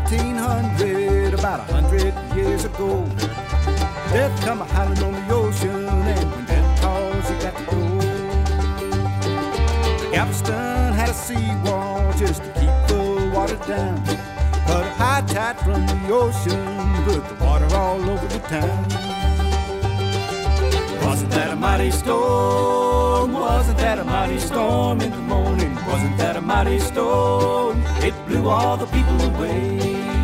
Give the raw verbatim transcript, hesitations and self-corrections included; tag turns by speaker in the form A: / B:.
A: nineteen hundred, about a hundred years ago. Death come a howling on the ocean, and when death calls, you got to go. Galveston had a seawall just to keep the water down, but a high tide from the ocean put the water all over the town. Wasn't that a mighty storm? Wasn't that a mighty storm in the morning? Wasn't that a mighty storm? It blew all the people away.